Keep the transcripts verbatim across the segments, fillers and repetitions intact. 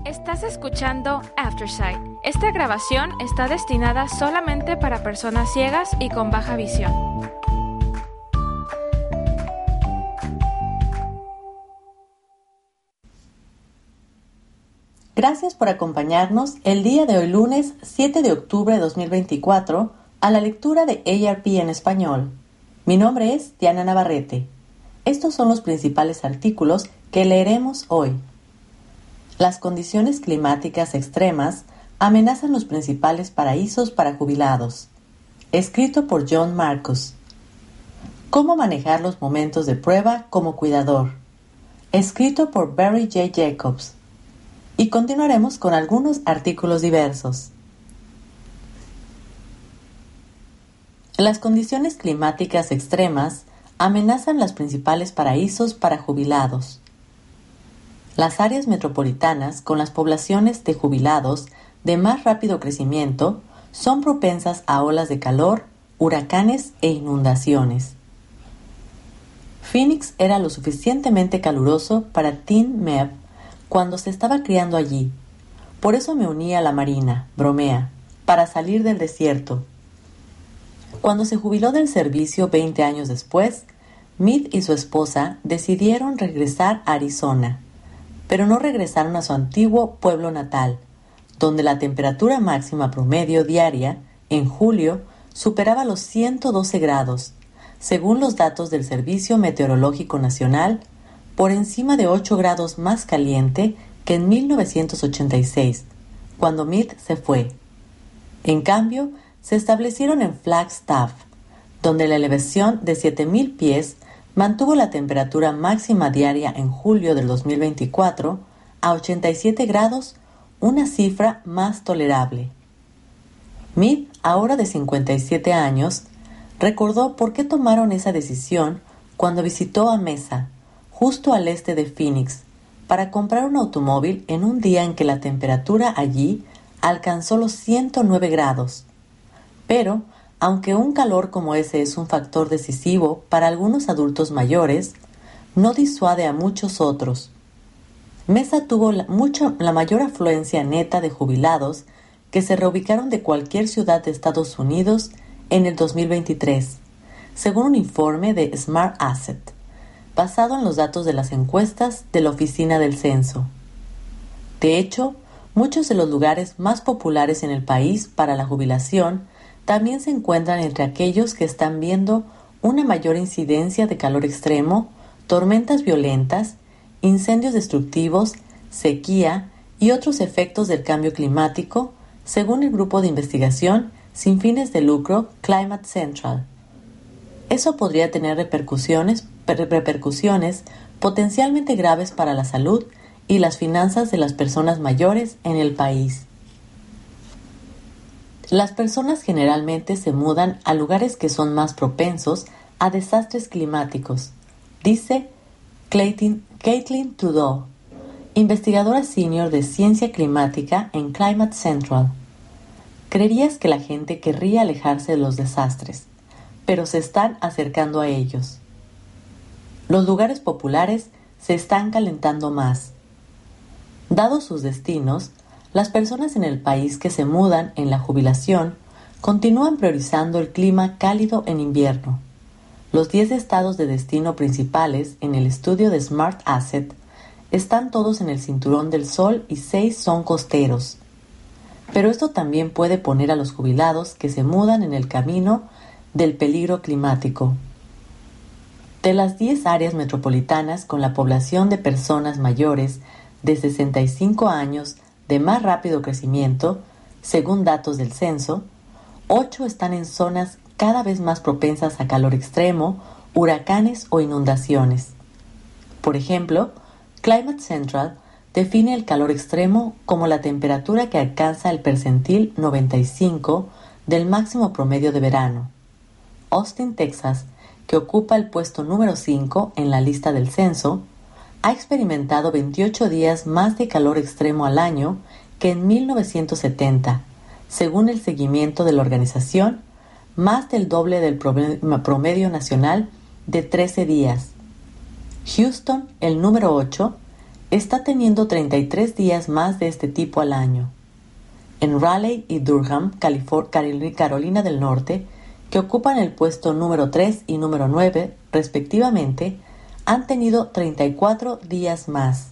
Estás escuchando Aftersight. Esta grabación está destinada solamente para personas ciegas y con baja visión. Gracias por acompañarnos el día de hoy, lunes siete de octubre de dos mil veinticuatro, a la lectura de A R P en español. Mi nombre es Diana Navarrete. Estos son los principales artículos que leeremos hoy. Las condiciones climáticas extremas amenazan los principales paraísos para jubilados. Escrito por John Marcus. Cómo manejar los momentos de prueba como cuidador. Escrito por Barry J. Jacobs. Y continuaremos con algunos artículos diversos. Las condiciones climáticas extremas amenazan los principales paraísos para jubilados. Las áreas metropolitanas con las poblaciones de jubilados de más rápido crecimiento son propensas a olas de calor, huracanes e inundaciones. Phoenix era lo suficientemente caluroso para Tim Meb cuando se estaba criando allí. Por eso me uní a la marina, bromea, para salir del desierto. Cuando se jubiló del servicio veinte años después, Mead y su esposa decidieron regresar a Arizona, pero no regresaron a su antiguo pueblo natal, donde la temperatura máxima promedio diaria, en julio, superaba los ciento doce grados, según los datos del Servicio Meteorológico Nacional, por encima de ocho grados más caliente que en mil novecientos ochenta y seis, cuando Mead se fue. En cambio, se establecieron en Flagstaff, donde la elevación de siete mil pies mantuvo la temperatura máxima diaria en julio del dos mil veinticuatro a ochenta y siete grados, una cifra más tolerable. Mead, ahora de cincuenta y siete años, recordó por qué tomaron esa decisión cuando visitó a Mesa, justo al este de Phoenix, para comprar un automóvil en un día en que la temperatura allí alcanzó los ciento nueve grados. Pero, aunque un calor como ese es un factor decisivo para algunos adultos mayores, no disuade a muchos otros. Mesa tuvo la, mucho, la mayor afluencia neta de jubilados que se reubicaron de cualquier ciudad de Estados Unidos en el dos mil veintitrés, según un informe de Smart Asset, basado en los datos de las encuestas de la Oficina del Censo. De hecho, muchos de los lugares más populares en el país para la jubilación también se encuentran entre aquellos que están viendo una mayor incidencia de calor extremo, tormentas violentas, incendios destructivos, sequía y otros efectos del cambio climático, según el grupo de investigación sin fines de lucro Climate Central. Eso podría tener repercusiones, repercusiones potencialmente graves para la salud y las finanzas de las personas mayores en el país. Las personas generalmente se mudan a lugares que son más propensos a desastres climáticos, dice Caitlin Trudeau, investigadora senior de ciencia climática en Climate Central. Creerías que la gente querría alejarse de los desastres, pero se están acercando a ellos. Los lugares populares se están calentando más. Dados sus destinos, las personas en el país que se mudan en la jubilación continúan priorizando el clima cálido en invierno. Los diez estados de destino principales en el estudio de Smart Asset están todos en el cinturón del sol y seis son costeros. Pero esto también puede poner a los jubilados que se mudan en el camino del peligro climático. De las diez áreas metropolitanas con la población de personas mayores de sesenta y cinco años de más rápido crecimiento, según datos del censo, ocho están en zonas cada vez más propensas a calor extremo, huracanes o inundaciones. Por ejemplo, Climate Central define el calor extremo como la temperatura que alcanza el percentil noventa y cinco del máximo promedio de verano. Austin, Texas, que ocupa el puesto número cinco en la lista del censo, ha experimentado veintiocho días más de calor extremo al año que en mil novecientos setenta, según el seguimiento de la organización, más del doble del promedio nacional de trece días. Houston, el número ocho, está teniendo treinta y tres días más de este tipo al año. En Raleigh y Durham, Califor- Carolina del Norte, que ocupan el puesto número tres y número nueve, respectivamente, han tenido treinta y cuatro días más.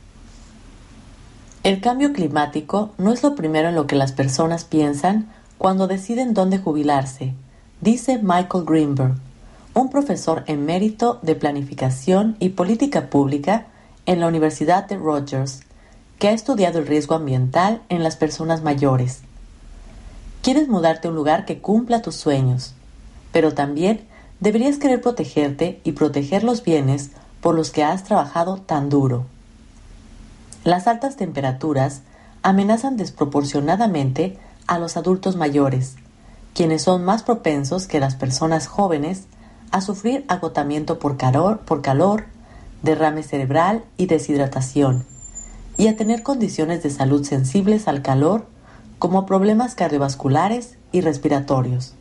El cambio climático no es lo primero en lo que las personas piensan cuando deciden dónde jubilarse, dice Michael Greenberg, un profesor emérito de Planificación y Política Pública en la Universidad de Rutgers, que ha estudiado el riesgo ambiental en las personas mayores. Quieres mudarte a un lugar que cumpla tus sueños, pero también deberías querer protegerte y proteger los bienes por los que has trabajado tan duro. Las altas temperaturas amenazan desproporcionadamente a los adultos mayores, quienes son más propensos que las personas jóvenes a sufrir agotamiento por calor, por calor, derrame cerebral y deshidratación, y a tener condiciones de salud sensibles al calor, como problemas cardiovasculares y respiratorios.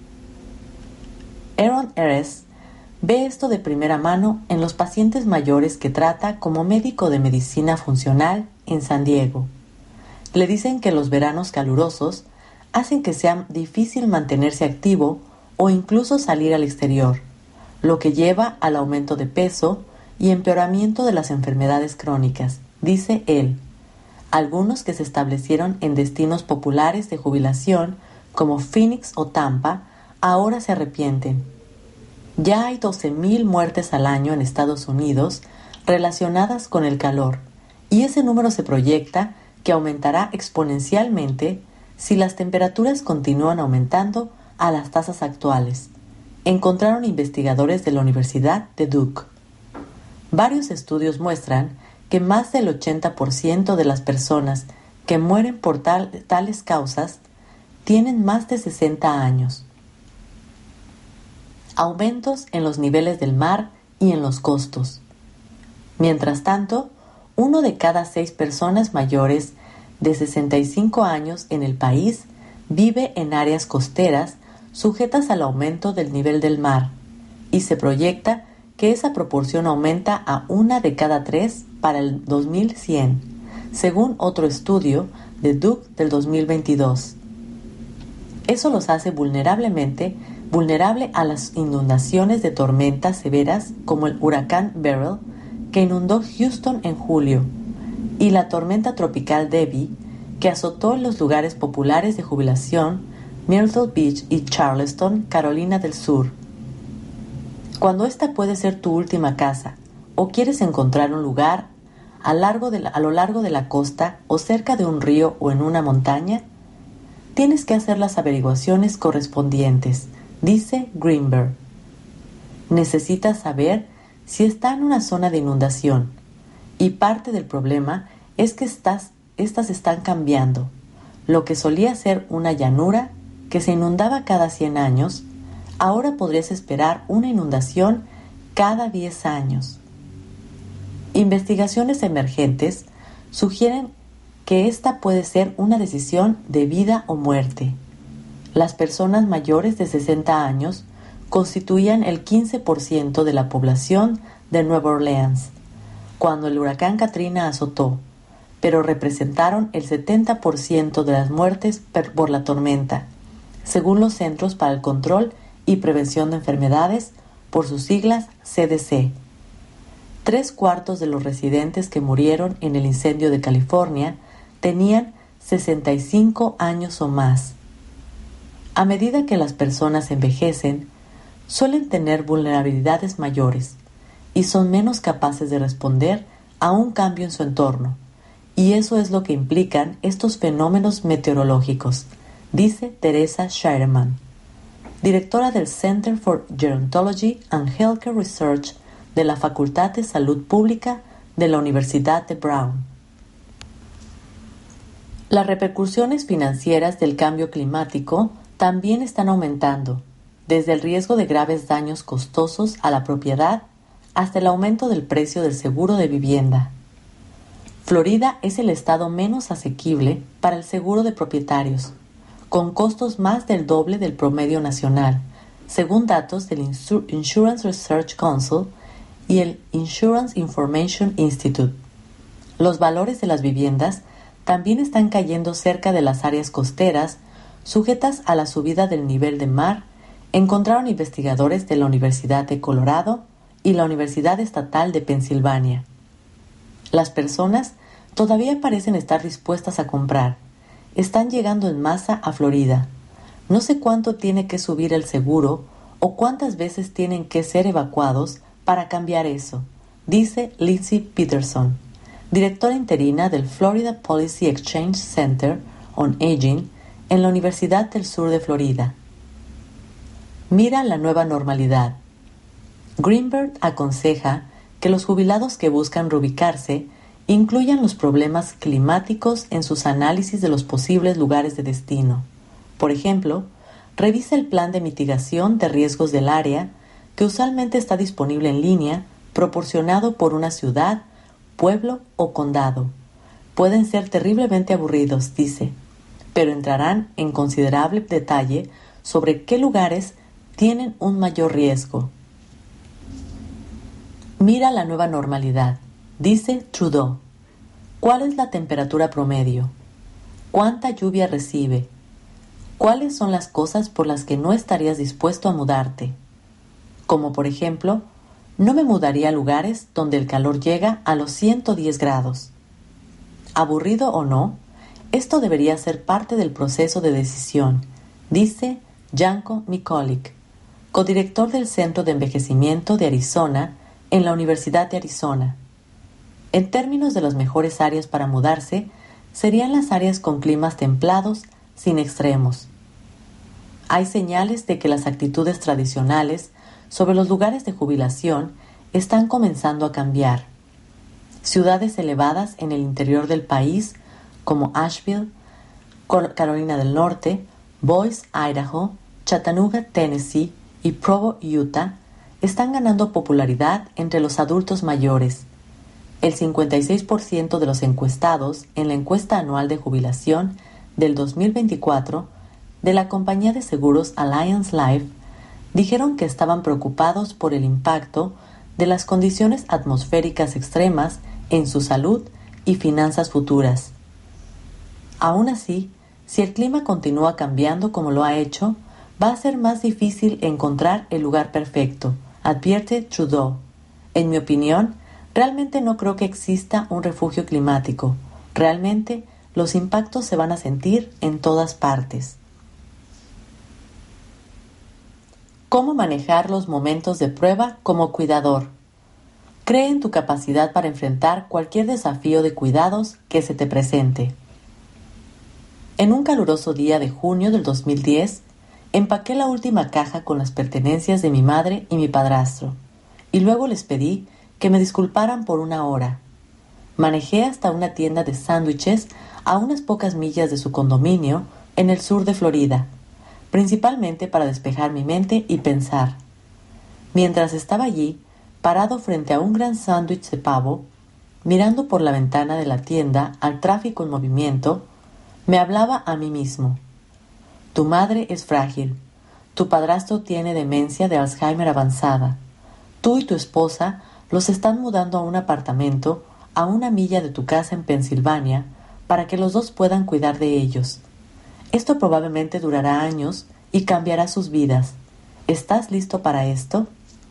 Aaron Eres ve esto de primera mano en los pacientes mayores que trata como médico de medicina funcional en San Diego. Le dicen que los veranos calurosos hacen que sea difícil mantenerse activo o incluso salir al exterior, lo que lleva al aumento de peso y empeoramiento de las enfermedades crónicas, dice él. Algunos que se establecieron en destinos populares de jubilación como Phoenix o Tampa ahora se arrepienten. Ya hay doce mil muertes al año en Estados Unidos relacionadas con el calor, y ese número se proyecta que aumentará exponencialmente si las temperaturas continúan aumentando a las tasas actuales, encontraron investigadores de la Universidad de Duke. Varios estudios muestran que más del ochenta por ciento de las personas que mueren por tal, tales causas tienen más de sesenta años. Aumentos en los niveles del mar y en los costos. Mientras tanto, uno de cada seis personas mayores de sesenta y cinco años en el país vive en áreas costeras sujetas al aumento del nivel del mar, y se proyecta que esa proporción aumenta a una de cada tres para el dos mil cien, según otro estudio de Duke del dos mil veintidós. Eso los hace vulnerablemente vulnerable a las inundaciones de tormentas severas como el huracán Beryl, que inundó Houston en julio, y la tormenta tropical Debby, que azotó en los lugares populares de jubilación Myrtle Beach y Charleston, Carolina del Sur. Cuando esta puede ser tu última casa, o quieres encontrar un lugar a, largo de la, a lo largo de la costa o cerca de un río o en una montaña, tienes que hacer las averiguaciones correspondientes, dice Greenberg. Necesitas saber si está en una zona de inundación, y parte del problema es que estas, estas están cambiando. Lo que solía ser una llanura que se inundaba cada cien años, ahora podrías esperar una inundación cada diez años. Investigaciones emergentes sugieren que esta puede ser una decisión de vida o muerte. Las personas mayores de sesenta años constituían el quince por ciento de la población de Nueva Orleans cuando el huracán Katrina azotó, pero representaron el setenta por ciento de las muertes por la tormenta, según los Centros para el Control y Prevención de Enfermedades, por sus siglas C D C. Tres cuartos de los residentes que murieron en el incendio de California tenían sesenta y cinco años o más. A medida que las personas envejecen, suelen tener vulnerabilidades mayores y son menos capaces de responder a un cambio en su entorno, y eso es lo que implican estos fenómenos meteorológicos, dice Teresa Scheidemann, directora del Center for Gerontology and Healthcare Research de la Facultad de Salud Pública de la Universidad de Brown. Las repercusiones financieras del cambio climático también están aumentando, desde el riesgo de graves daños costosos a la propiedad hasta el aumento del precio del seguro de vivienda. Florida es el estado menos asequible para el seguro de propietarios, con costos más del doble del promedio nacional, según datos del Insurance Research Council y el Insurance Information Institute. Los valores de las viviendas también están cayendo cerca de las áreas costeras sujetas a la subida del nivel de mar, encontraron investigadores de la Universidad de Colorado y la Universidad Estatal de Pensilvania. Las personas todavía parecen estar dispuestas a comprar. Están llegando en masa a Florida. No sé cuánto tiene que subir el seguro o cuántas veces tienen que ser evacuados para cambiar eso, dice Lindsay Peterson, directora interina del Florida Policy Exchange Center on Aging en la Universidad del Sur de Florida. Mira la nueva normalidad. Greenberg aconseja que los jubilados que buscan reubicarse incluyan los problemas climáticos en sus análisis de los posibles lugares de destino. Por ejemplo, revisa el plan de mitigación de riesgos del área, que usualmente está disponible en línea, proporcionado por una ciudad, pueblo o condado. Pueden ser terriblemente aburridos, dice, pero entrarán en considerable detalle sobre qué lugares tienen un mayor riesgo. Mira la nueva normalidad, dice Trudeau. ¿Cuál es la temperatura promedio? ¿Cuánta lluvia recibe? ¿Cuáles son las cosas por las que no estarías dispuesto a mudarte? Como por ejemplo, no me mudaría a lugares donde el calor llega a los ciento diez grados. Aburrido o no, esto debería ser parte del proceso de decisión, dice Janko Nikolic, codirector del Centro de Envejecimiento de Arizona en la Universidad de Arizona. En términos de las mejores áreas para mudarse, serían las áreas con climas templados, sin extremos. Hay señales de que las actitudes tradicionales sobre los lugares de jubilación están comenzando a cambiar. Ciudades elevadas en el interior del país, como Asheville, Carolina del Norte, Boise, Idaho, Chattanooga, Tennessee y Provo, Utah, están ganando popularidad entre los adultos mayores. El cincuenta y seis por ciento de los encuestados en la encuesta anual de jubilación del dos mil veinticuatro de la compañía de seguros Alliance Life dijeron que estaban preocupados por el impacto de las condiciones atmosféricas extremas en su salud y finanzas futuras. Aún así, si el clima continúa cambiando como lo ha hecho, va a ser más difícil encontrar el lugar perfecto, advierte Trudeau. En mi opinión, realmente no creo que exista un refugio climático. Realmente, los impactos se van a sentir en todas partes. ¿Cómo manejar los momentos de prueba como cuidador? Cree en tu capacidad para enfrentar cualquier desafío de cuidados que se te presente. En un caluroso día de junio del dos mil diez, empaqué la última caja con las pertenencias de mi madre y mi padrastro, y luego les pedí que me disculparan por una hora. Manejé hasta una tienda de sándwiches a unas pocas millas de su condominio en el sur de Florida, principalmente para despejar mi mente y pensar. Mientras estaba allí, parado frente a un gran sándwich de pavo, mirando por la ventana de la tienda al tráfico en movimiento, me hablaba a mí mismo. Tu madre es frágil. Tu padrastro tiene demencia de Alzheimer avanzada. Tú y tu esposa los están mudando a un apartamento a una milla de tu casa en Pensilvania para que los dos puedan cuidar de ellos. Esto probablemente durará años y cambiará sus vidas. ¿Estás listo para esto?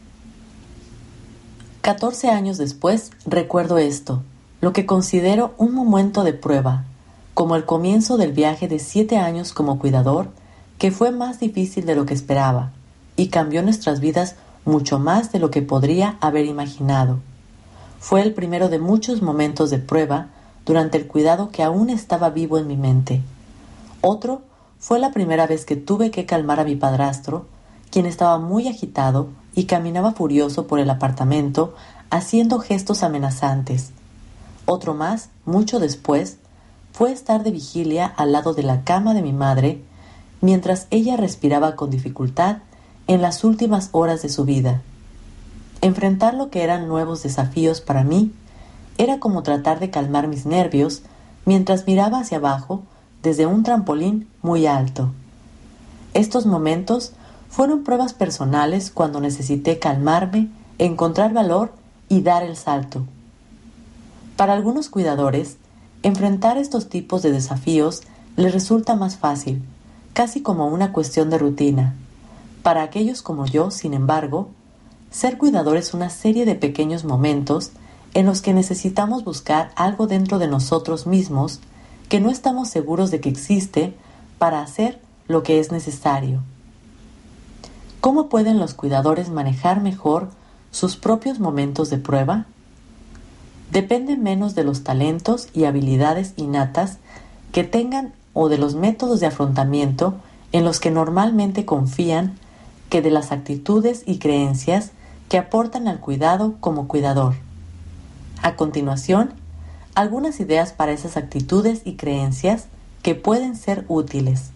Catorce años después, recuerdo esto, lo que considero un momento de prueba, como el comienzo del viaje de siete años como cuidador, que fue más difícil de lo que esperaba y cambió nuestras vidas mucho más de lo que podría haber imaginado. Fue el primero de muchos momentos de prueba durante el cuidado que aún estaba vivo en mi mente. Otro fue la primera vez que tuve que calmar a mi padrastro, quien estaba muy agitado y caminaba furioso por el apartamento, haciendo gestos amenazantes. Otro más, mucho después, fue estar de vigilia al lado de la cama de mi madre, mientras ella respiraba con dificultad en las últimas horas de su vida. Enfrentar lo que eran nuevos desafíos para mí era como tratar de calmar mis nervios mientras miraba hacia abajo desde un trampolín muy alto. Estos momentos fueron pruebas personales cuando necesité calmarme, encontrar valor y dar el salto. Para algunos cuidadores, enfrentar estos tipos de desafíos les resulta más fácil, casi como una cuestión de rutina. Para aquellos como yo, sin embargo, ser cuidador es una serie de pequeños momentos en los que necesitamos buscar algo dentro de nosotros mismos que no estamos seguros de que existe para hacer lo que es necesario. ¿Cómo pueden los cuidadores manejar mejor sus propios momentos de prueba? Dependen menos de los talentos y habilidades innatas que tengan o de los métodos de afrontamiento en los que normalmente confían que de las actitudes y creencias que aportan al cuidado como cuidador. A continuación, algunas ideas para esas actitudes y creencias que pueden ser útiles.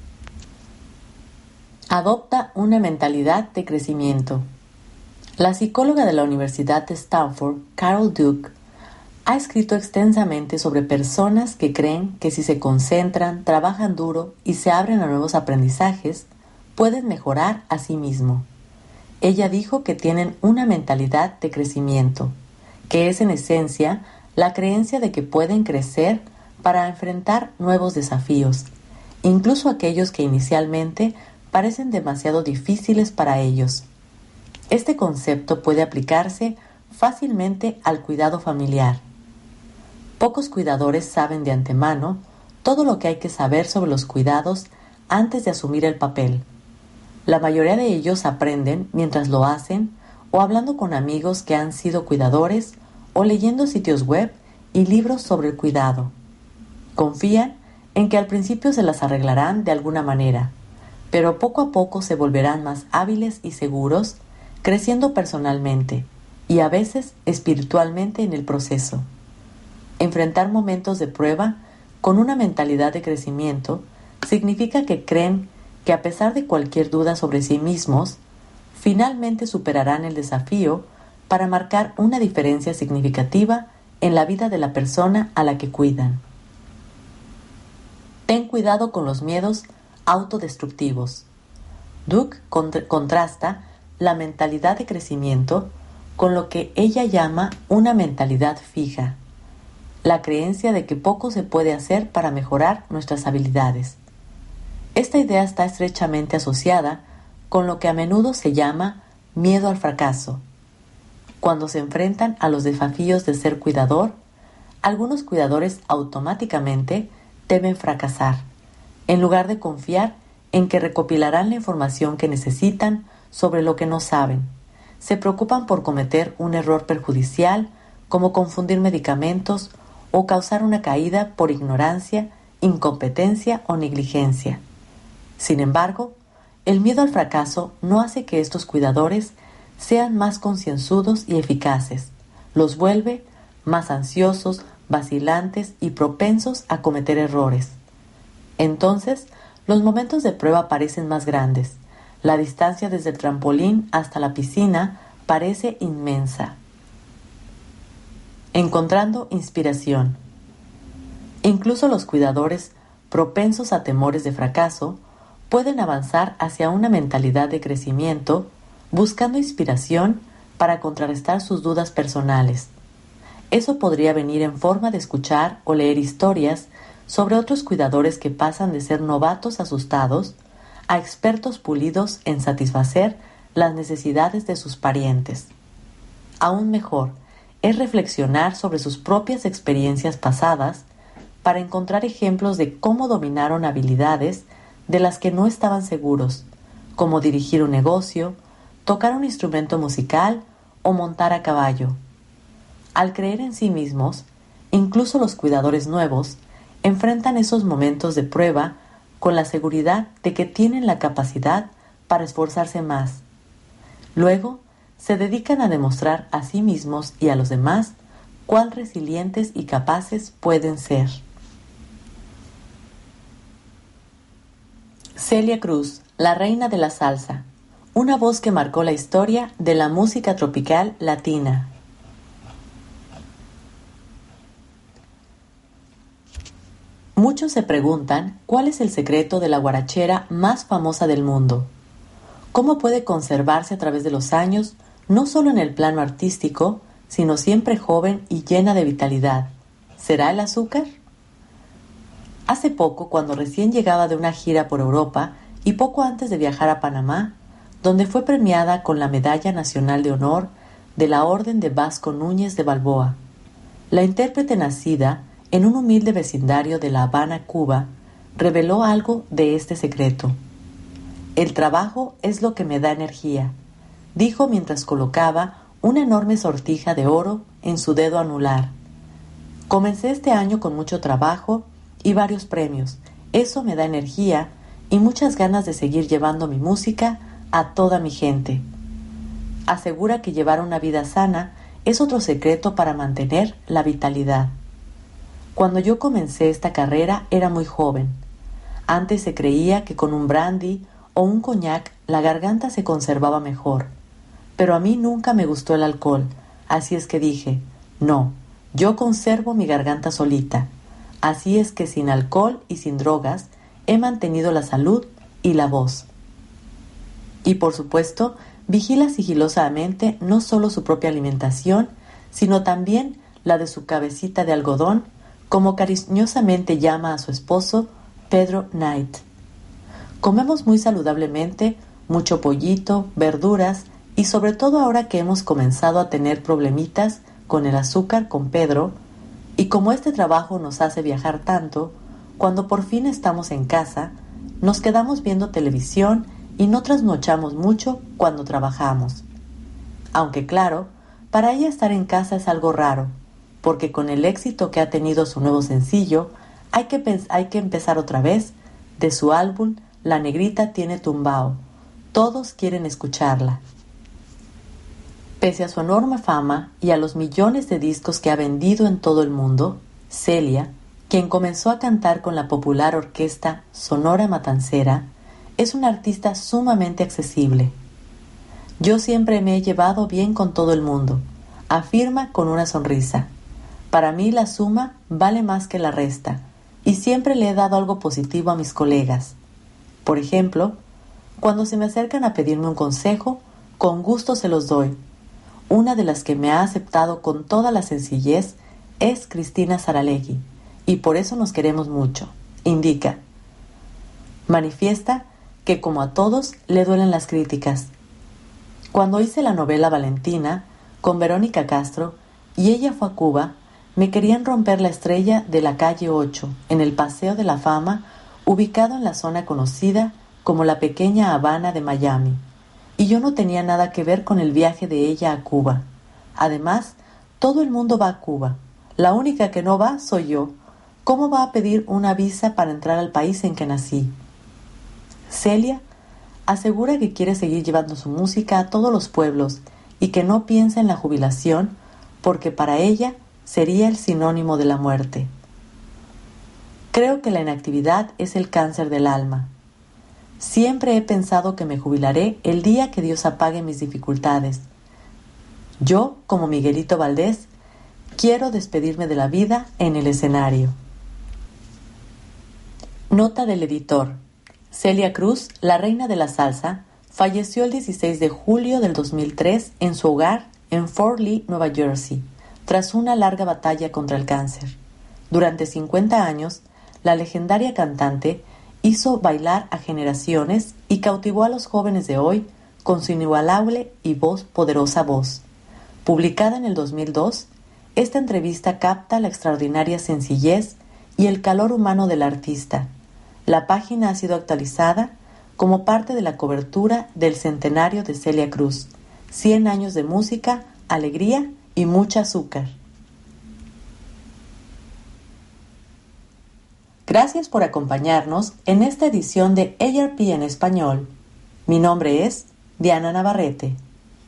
Adopta una mentalidad de crecimiento. La psicóloga de la Universidad de Stanford, Carol Dweck, ha escrito extensamente sobre personas que creen que si se concentran, trabajan duro y se abren a nuevos aprendizajes, pueden mejorar a sí mismo. Ella dijo que tienen una mentalidad de crecimiento, que es en esencia la creencia de que pueden crecer para enfrentar nuevos desafíos, incluso aquellos que inicialmente parecen demasiado difíciles para ellos. Este concepto puede aplicarse fácilmente al cuidado familiar. Pocos cuidadores saben de antemano todo lo que hay que saber sobre los cuidados antes de asumir el papel. La mayoría de ellos aprenden mientras lo hacen o hablando con amigos que han sido cuidadores o leyendo sitios web y libros sobre el cuidado. Confían en que al principio se las arreglarán de alguna manera, pero poco a poco se volverán más hábiles y seguros, creciendo personalmente y a veces espiritualmente en el proceso. Enfrentar momentos de prueba con una mentalidad de crecimiento significa que creen que a pesar de cualquier duda sobre sí mismos, finalmente superarán el desafío para marcar una diferencia significativa en la vida de la persona a la que cuidan. Ten cuidado con los miedos autodestructivos. Dweck cont- contrasta la mentalidad de crecimiento con lo que ella llama una mentalidad fija, la creencia de que poco se puede hacer para mejorar nuestras habilidades. Esta idea está estrechamente asociada con lo que a menudo se llama miedo al fracaso. Cuando se enfrentan a los desafíos de ser cuidador, algunos cuidadores automáticamente temen fracasar, en lugar de confiar en que recopilarán la información que necesitan sobre lo que no saben. Se preocupan por cometer un error perjudicial, como confundir medicamentos o causar una caída por ignorancia, incompetencia o negligencia. Sin embargo, el miedo al fracaso no hace que estos cuidadores sean más concienzudos y eficaces. Los vuelve más ansiosos, vacilantes y propensos a cometer errores. Entonces, los momentos de prueba parecen más grandes. La distancia desde el trampolín hasta la piscina parece inmensa. Encontrando inspiración. Incluso los cuidadores propensos a temores de fracaso pueden avanzar hacia una mentalidad de crecimiento buscando inspiración para contrarrestar sus dudas personales. Eso podría venir en forma de escuchar o leer historias sobre otros cuidadores que pasan de ser novatos asustados a expertos pulidos en satisfacer las necesidades de sus parientes. Aún mejor, es reflexionar sobre sus propias experiencias pasadas para encontrar ejemplos de cómo dominaron habilidades de las que no estaban seguros, como dirigir un negocio, tocar un instrumento musical o montar a caballo. Al creer en sí mismos, incluso los cuidadores nuevos enfrentan esos momentos de prueba con la seguridad de que tienen la capacidad para esforzarse más. Luego, se dedican a demostrar a sí mismos y a los demás cuán resilientes y capaces pueden ser. Celia Cruz, la reina de la salsa, una voz que marcó la historia de la música tropical latina. Muchos se preguntan cuál es el secreto de la guarachera más famosa del mundo. ¿Cómo puede conservarse a través de los años, no solo en el plano artístico, sino siempre joven y llena de vitalidad. ¿Será el azúcar? Hace poco, cuando recién llegaba de una gira por Europa y poco antes de viajar a Panamá, donde fue premiada con la Medalla Nacional de Honor de la Orden de Vasco Núñez de Balboa, la intérprete nacida en un humilde vecindario de La Habana, Cuba, reveló algo de este secreto. El trabajo es lo que me da energía, dijo mientras colocaba una enorme sortija de oro en su dedo anular. Comencé este año con mucho trabajo y varios premios. Eso me da energía y muchas ganas de seguir llevando mi música a toda mi gente. Asegura que llevar una vida sana es otro secreto para mantener la vitalidad. Cuando yo comencé esta carrera era muy joven. Antes se creía que con un brandy o un coñac la garganta se conservaba mejor. Pero a mí nunca me gustó el alcohol, así es que dije, no, yo conservo mi garganta solita. Así es que sin alcohol y sin drogas he mantenido la salud y la voz. Y por supuesto, vigila sigilosamente no solo su propia alimentación, sino también la de su cabecita de algodón, como cariñosamente llama a su esposo, Pedro Knight. Comemos muy saludablemente, mucho pollito, verduras, y sobre todo ahora que hemos comenzado a tener problemitas con el azúcar con Pedro, y como este trabajo nos hace viajar tanto, cuando por fin estamos en casa, nos quedamos viendo televisión y no trasnochamos mucho cuando trabajamos. Aunque claro, para ella estar en casa es algo raro, porque con el éxito que ha tenido su nuevo sencillo, hay que, pens- hay que empezar otra vez de su álbum La Negrita Tiene Tumbao. Todos quieren escucharla. Pese a su enorme fama y a los millones de discos que ha vendido en todo el mundo, Celia, quien comenzó a cantar con la popular orquesta Sonora Matancera, es una artista sumamente accesible. Yo siempre me he llevado bien con todo el mundo, afirma con una sonrisa. Para mí la suma vale más que la resta, y siempre le he dado algo positivo a mis colegas. Por ejemplo, cuando se me acercan a pedirme un consejo, con gusto se los doy. Una de las que me ha aceptado con toda la sencillez es Cristina Saralegui, y por eso nos queremos mucho, indica. Manifiesta que como a todos le duelen las críticas. Cuando hice la novela Valentina con Verónica Castro y ella fue a Cuba, me querían romper la estrella de la calle ocho en el Paseo de la Fama, ubicado en la zona conocida como la pequeña Habana de Miami, y yo no tenía nada que ver con el viaje de ella a Cuba. Además, todo el mundo va a Cuba. La única que no va soy yo. ¿Cómo va a pedir una visa para entrar al país en que nací? Celia asegura que quiere seguir llevando su música a todos los pueblos y que no piensa en la jubilación porque para ella sería el sinónimo de la muerte. Creo que la inactividad es el cáncer del alma. Siempre he pensado que me jubilaré el día que Dios apague mis dificultades. Yo, como Miguelito Valdés, quiero despedirme de la vida en el escenario. Nota del editor. Celia Cruz, la reina de la salsa, falleció el dieciséis de julio del dos mil tres en su hogar en Fort Lee, Nueva Jersey, tras una larga batalla contra el cáncer. Durante cincuenta años, la legendaria cantante hizo bailar a generaciones y cautivó a los jóvenes de hoy con su inigualable y voz poderosa voz. Publicada en el dos mil dos, esta entrevista capta la extraordinaria sencillez y el calor humano del artista. La página ha sido actualizada como parte de la cobertura del centenario de Celia Cruz, cien años de música, alegría y mucha azúcar. Gracias por acompañarnos en esta edición de A R P en español. Mi nombre es Diana Navarrete.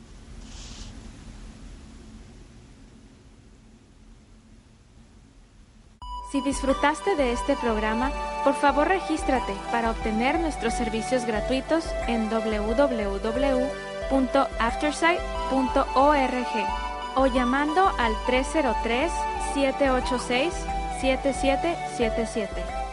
Si disfrutaste de este programa, por favor regístrate para obtener nuestros servicios gratuitos en doble u doble u doble u punto aftersight punto org o llamando al tres cero tres, siete ocho seis, siete siete siete siete.